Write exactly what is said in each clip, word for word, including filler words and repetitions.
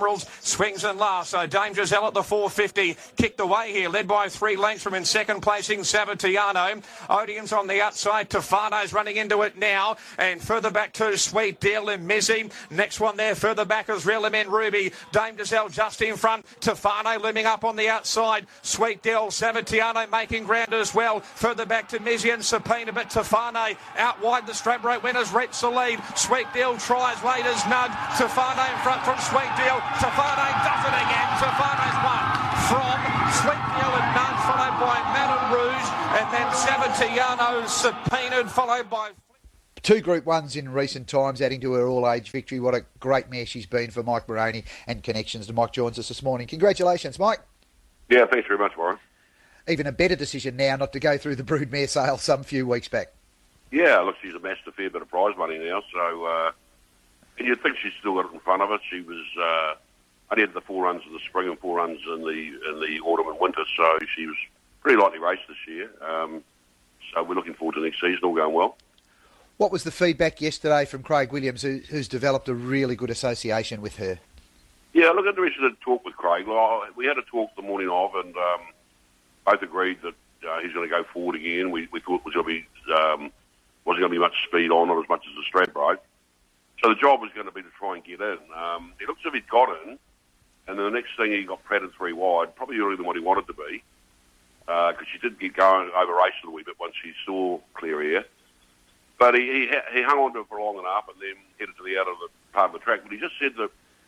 Emeralds swings and last. So Dame Giselle at the four fifty. Kicked away here, led by three lengths from in second placing Savatiano. Odeon's on the outside. Tofano's running into it now. And further back to Sweet Deal and Mizzy. Next one there, further back is Real Men Ruby. Dame Giselle just in front. Tofano looming up on the outside. Sweet Deal, Savatiano making ground as well. Further back to Mizzy and Subpoena, but Tofano out wide. The straight break winners reach the lead. Sweet Deal tries, Waiters nudge. Tofano in front from Sweet Deal. Tofano does it again. Tofano's won from Sweet Deal and nudge, followed by Madame Rouge, and then Savatiano subpoenaed, followed by... Two Group Ones in recent times, adding to her all-age victory. What a great mare she's been for Mike Moroney, and connections to Mike joins us this morning. Congratulations, Mike. Yeah, thanks very much, Warren. Even a better decision now not to go through the broodmare sale some few weeks back. Yeah, look, she's amassed a fair bit of prize money now, so... Uh, and you'd think she's still got it in front of her. She was... Uh, only had the four runs in the spring and four runs in the in the autumn and winter, so she was pretty lightly raced this year. Um, so we're looking forward to next season, all going well. What was the feedback yesterday from Craig Williams, who, who's developed a really good association with her? Yeah, look, interested to talk with Craig. We had a talk the morning of, and um, both agreed that uh, he's going to go forward again. We, we thought it was going to be um, wasn't going to be much speed on, not as much as the Stradbroke. So the job was going to be to try and get in. Um, it looks as if he'd got in, and then the next thing he got Pratt and three wide, probably earlier than what he wanted to be, because uh, she did get going over racing a wee bit once she saw clear air. But he, he he hung on to it for long enough and then headed to the outer part of the track. But he just said that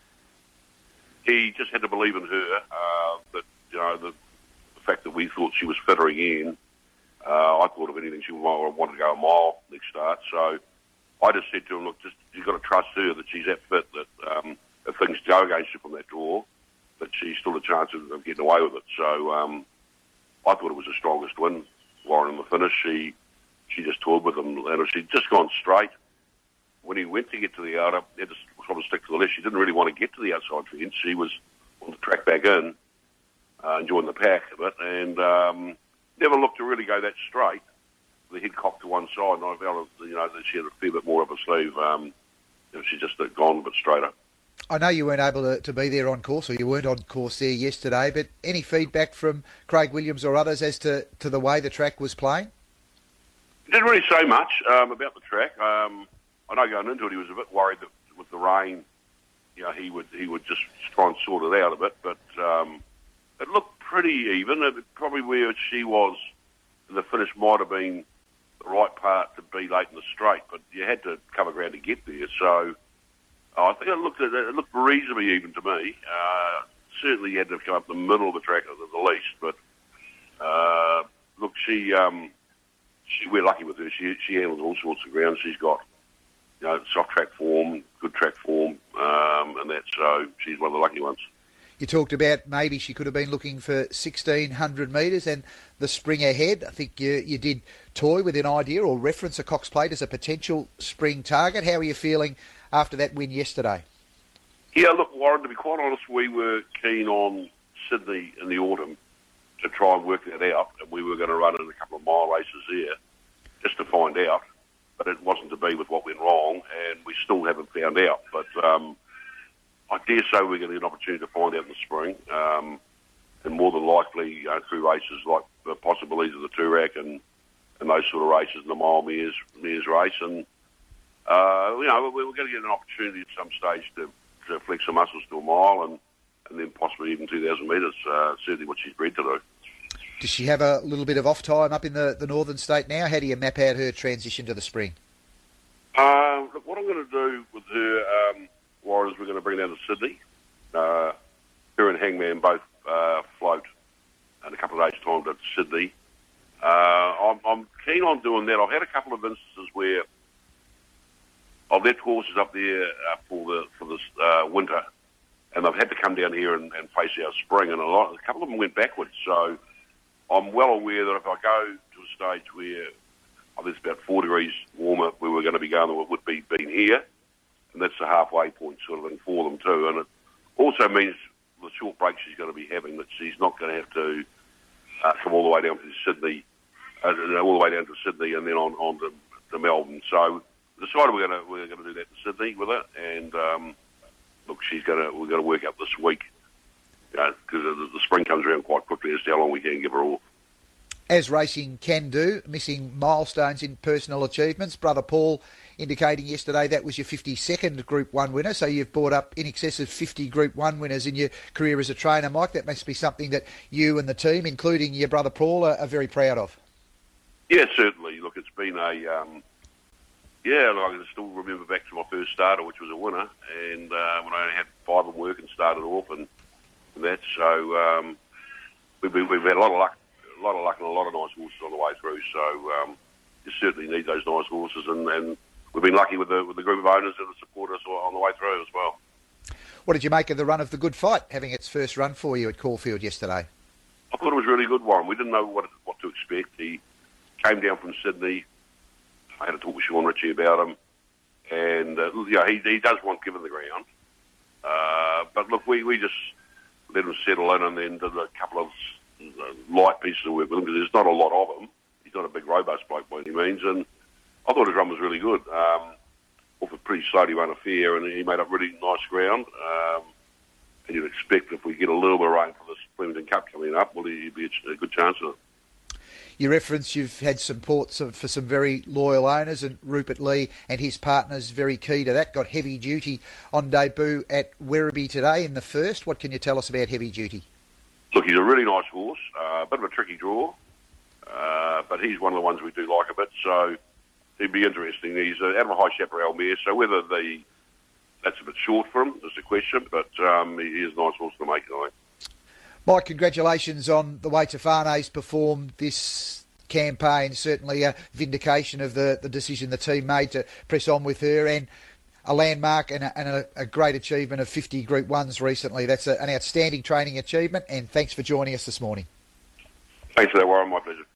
he just had to believe in her, uh, that, you know, the, the fact that we thought she was fitter again. Uh, I thought, if anything, she might want to go a mile next start. So I just said to him, look, just you've got to trust her that she's that fit, that um, if things go against her from that draw, that she's still a chance of, of getting away with it. So um, I thought it was the strongest win, Warren, in the finish. She she just toured with him, and she'd just gone straight. When he went to get to the outer, he had to sort of stick to the left. She didn't really want to get to the outside fence. She was on the track back in, uh, enjoying the pack of it, and um, never looked to really go that straight. The head cocked to one side, and I felt, you know, that she had a fair bit more up her sleeve. Um, if she just had gone a bit straighter. I know you weren't able to, to be there on course, or you weren't on course there yesterday, but any feedback from Craig Williams or others as to, to the way the track was playing? He didn't really say much um, about the track. Um, I know going into it he was a bit worried that with the rain, you know, he would he would just try and sort it out a bit, but um, it looked pretty even. It, probably where she was in the finish might have been the right part to be late in the straight, but you had to cover ground to get there, so I think it looked it looked reasonably even to me. Uh, certainly you had to come up the middle of the track at the least, but uh, look, she, um, she we're lucky with her. She she handles all sorts of ground. She's got, you know, soft track form, good track form, um, and that. So she's one of the lucky ones. You talked about maybe she could have been looking for sixteen hundred metres and the spring ahead. I think you you did toy with an idea or reference a Cox Plate as a potential spring target. How are you feeling after that win yesterday? Yeah, look, Warren, to be quite honest, we were keen on Sydney in the autumn to try and work that out, and we were going to run in a couple of mile races there just to find out, but it wasn't to be with what went wrong, and we still haven't found out. But um, I dare say we're going to get an opportunity to find out in the spring, um, and more than likely, you know, through races like the possibilities of the Toorak and, and those sort of races, and the mile mares, mares race, and uh, you know, we're going to get an opportunity at some stage to, to flex some muscles to a mile, and, and then possibly even two thousand metres, uh, certainly what she's bred to do. Does she have a little bit of off time up in the, the northern state now? How do you map out her transition to the spring? Uh, look, what I'm going to do with her, um, Warren, is we're going to bring her down to Sydney. Uh, her and Hangman both uh, float in a couple of days' time to Sydney. Uh, I'm, I'm keen on doing that. I've had a couple of instances where I've left horses up there uh, for the for this uh, winter, and they've had to come down here and, and face our spring, and a lot, a couple of them went backwards. So I'm well aware that if I go to a stage where oh, it's about four degrees warmer, where we're going to be going than it would be being here, and that's the halfway point sort of thing for them too. And it also means the short break she's going to be having, that she's not going to have to uh, come all the way down to Sydney, uh, all the way down to Sydney, and then on, on to, to Melbourne. So decided we're going to we're going to do that in Sydney with it, and um, look, she's going to we're going to work up this week because you know, the, the spring comes around quite quickly as to how long we can give her off. As racing can do, missing milestones in personal achievements. Brother Paul indicating yesterday that was your fifty-second Group one winner, so you've brought up in excess of fifty Group one winners in your career as a trainer, Mike. That must be something that you and the team, including your brother Paul, are, are very proud of. Yeah, certainly. Look, it's been a... Um, yeah, like, I can still remember back to my first starter, which was a winner, and uh, when I only had five of work and started off and, and that, so um, we've, been, we've had a lot of luck, a lot of luck and a lot of nice horses on the way through, so um, you certainly need those nice horses, and, and we've been lucky with the, with the group of owners that have supported us on the way through as well. What did you make of the run of the Good Fight, having its first run for you at Caulfield yesterday? I thought it was a really good one. We didn't know what what to expect. He came down from Sydney. I had a talk with Sean Ritchie about him, and uh, yeah, he he does want given the ground. Uh, but look, we, we just let him settle in, and then did a couple of uh, light pieces of work with him because there's not a lot of him. He's not a big robust bloke by any means, and I thought his run was really good. Um, off a pretty slowly run affair, and he made up really nice ground. Um, and you'd expect if we get a little bit of rain for this Flemington Cup coming up, well, he'd be a good chance of it. You reference you've had support for some very loyal owners, and Rupert Lee and his partners very key to that. Got Heavy Duty on debut at Werribee today in the first. What can you tell us about Heavy Duty? Look, he's a really nice horse, a uh, bit of a tricky draw, uh, but he's one of the ones we do like a bit, so he'd be interesting. He's uh, out of a high chaparral mare, so whether the that's a bit short for him is a question, but um, he is a nice horse to make it, I think. Mike, congratulations on the way Tafane's performed this campaign. Certainly a vindication of the, the decision the team made to press on with her, and a landmark and a, and a, a great achievement of fifty Group ones recently. That's a, an outstanding training achievement, and thanks for joining us this morning. Thanks for that, Warren. My pleasure.